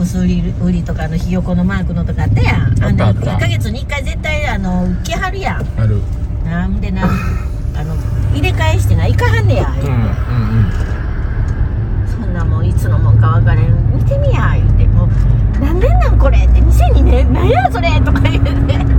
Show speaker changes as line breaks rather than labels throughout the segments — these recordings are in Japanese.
ス売りとかひよこのマークのとかあったやん。1ヶ月に1回絶対来はるやん。
ある。
なんで入れ替えしてないかはんねや。そんなもんいつのもんか分かれん。見てみや言ってもう何年なんこれって2002年何やそれとか言うて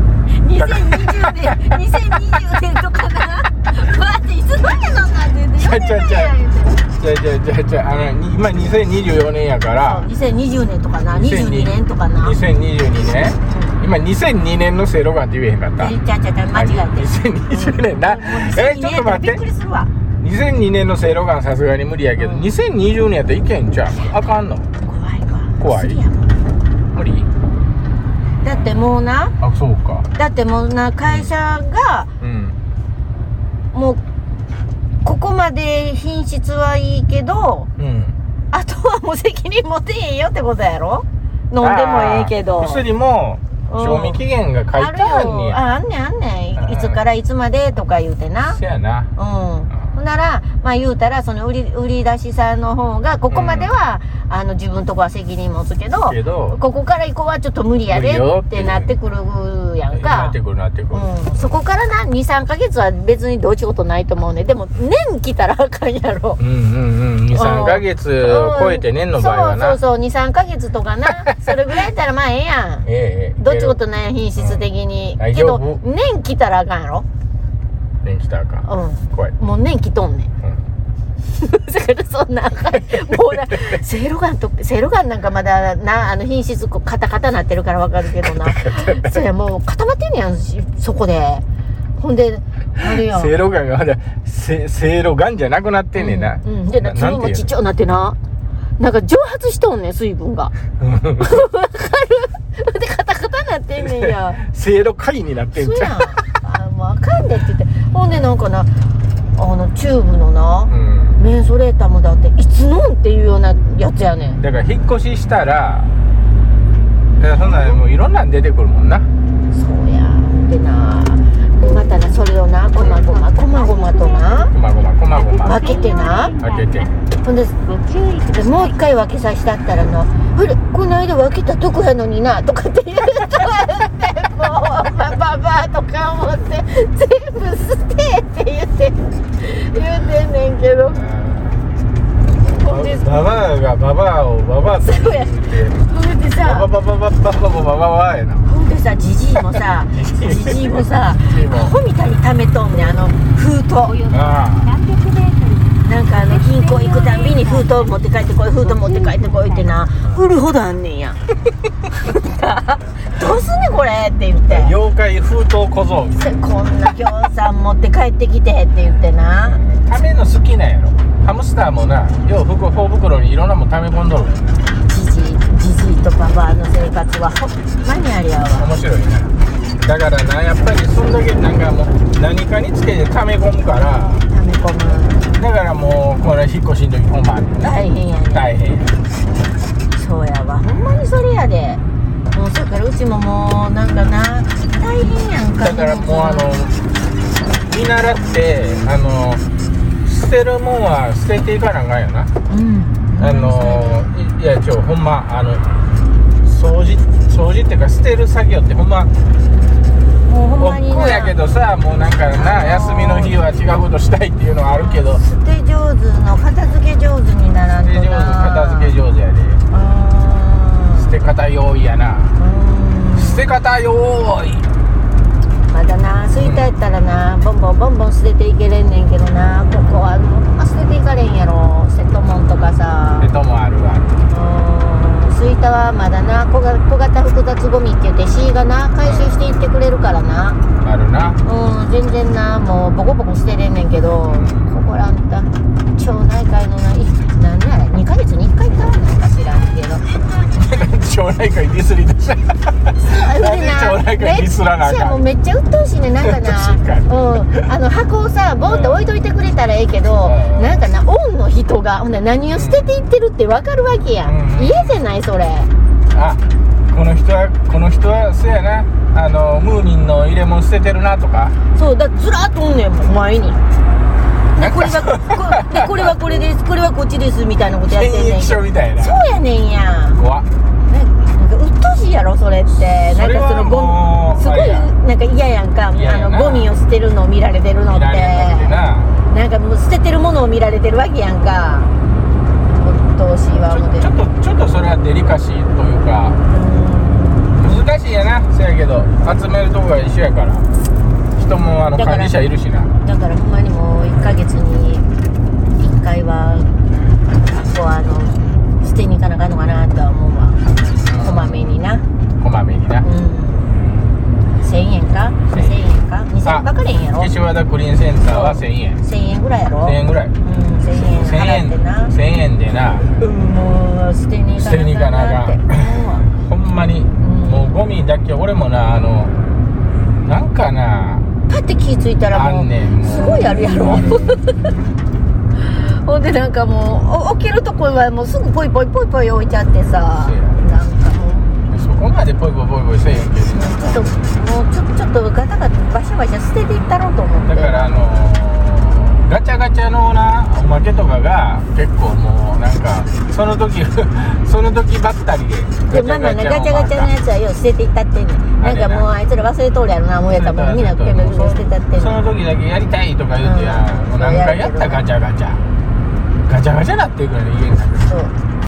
2020年とかな。待っていつまでのなんて言って4年前や言うて。
じゃ今2024年やから
2020年とかな22年とかな
2022年今2002年のセイロガンって言えへんかった。
間違えて
2020年な。ちょっと待って、
びっくりするわ。
2002年のセイロガンさすがに無理やけど、2020年やったらいけんじゃん。あかんの？怖い無理
だってもうな。
あ、そうか。
だってもうな会社がもうここまで品質はいいけど、あとはもう責任持てへんよってことやろ。飲んでもええけど
薬も賞味期限が書いてあんねや。
あんねんいつからいつまでとか言うてな。
せやな。
ほんなら言うたらその売り出しさんの方がここまでは、自分とこは責任持つけどここから以降はちょっと無理やでってなってくるやんか。
なってくる。
そこからな 2,3 ヶ月は別にどうちことないと思うね。でも年来たらあかんやろ。
2,3 ヶ月を超えて年の場合はな。
そう 2,3 ヶ月とかなそれぐらいやったらええやん。どっちことない品質的にけど年来たらあかんやろ。
年来たらあかん。怖い。
もう年来とんねん。だからそんなもうなセイロガンなんかまだな品質カタカタなってるからわかるけどなそやもう固まってんねやんそこで。ほんであれやん
セイロガンがまだセイロガンじゃなくなってんねんな。
で粒もちっちゃくなってなんか蒸発しとんねん水分がわかるでカタカタなってんねんや。
セイロ貝になってんじゃん。
もうあかんでって言ってほんでなんかなチューブのな、メンソレータムだっていつのんっていうようなやつやねん。
だから引っ越ししたらそんなもういろんなん出てくるもんな。
そうやでなまたなそれをなこまごまとな分けてなほんでもう一回分けさせたったらなこの間分けたとこやのになとかって言うともうババアとか思って全部捨てって言ってんねんけど
ババアがババアをババアと言って
ほんでさ
ババアやな。
ほんでさじじいもさアホみたいに貯めとんねん封筒なんか銀行行くたんびに封筒持って帰ってこいってな売るほどあんねんやどうすんねんこれって言って
妖怪封筒小僧
こんなぎょうさん持って帰ってきてって言ってな
ための好きなんやろ。ハムスターもなよう頬袋にいろんなもん溜め込んどる。
じじいとババアの生活はほんまにありやわ。
面白いな。だからなやっぱりそんだけなんかもう何かにつけて溜め込むからだからもうこれ引っ越しの時ほんま
大変やね。
大変や。
そうやわほんまにそれやで。もうそれからうちももうなんかな大変やんか。
だからもう見習って捨てるもんは捨てていかなあかんよな。いやほんま掃除っていうか捨てる作業ってほんま
もうほんまにな
億劫やけどさもうなんかな休みの日は違うことしたいっていうのはあるけど
捨て上手の片付け上手にならんとな。
片付け上手やで。捨て方用意やな。捨て方用意
まだな吸いたいったらなボンボン捨てていけれんねんけどなここは捨てていかれんやろ。セットモンとかさ
セットモンあるわ。
スイタはまだな小型複雑ゴミって言って C がな回収していってくれるからな。
あるな。
全然なもうボコボコ捨てれんねんけどここらんた町内会のなんなら2ヶ月に1回かなんか知らんけど
町内会ディスりでしたなんで町内会ディスらなあかん。
もうめっちゃ鬱陶しいねなんかな箱をさボンって置いといてくれたらええけどなんかなオンの人がほんな何を捨てていってるって分かるわけやん。家じゃないそれ。
この人はそうやなムーミンの入れ物捨ててるなとか。
そうだずらっとおんねんもん前にこれはこれですこれはこっちですみたいなことやってんねん。
検疫所みたいな。
そうやねんや。
怖っ。
てるのを見られてるのって、
見られるのってな、
なんかもう捨ててるものを見られてるわけやんか。うっとうしいわ思って。
ちょっとそれはデリカシーというか、難しいやな。せやけど集めるとこが一緒やから、人も管理者いるしな。
だからほんまにもう1ヶ月に1回はこう捨てに行かなあかんのかなとは思うわ。こまめにな。
こまめにな。
1000円か2000円か2000円かかれんやろ。
岸和田クリーンセンターは1000円。
1000円ぐらいやろ。
1000円ぐらい。
1000円払ってな。
1000円でな。
もう捨てに行かなあかんなって。
ほんまにもうゴミだけ。俺もななんかな。
パッて気ぃついたらもうすごいあるやろ。ほんでなんかもう置けるとこはもうすぐポイポイポイポイ置いちゃってさ、なんかもう
そこまでポイポイポイポイせえへんけど、
ちょっとガタガタバシャバシャ捨てていったろうと思って。
だからガチャガチャのなおまけとかが結構もうなんかその時ばったりで
まあまあね、ガチャガチャのやつはよう捨てていったってんねん。なんかもうあいつら忘れとるやろな思うやつはもうみんな捨てたってんねん。
その時だけやりたいとか言うてもう何回やったガチャガチャなっていくのに家の中で。そう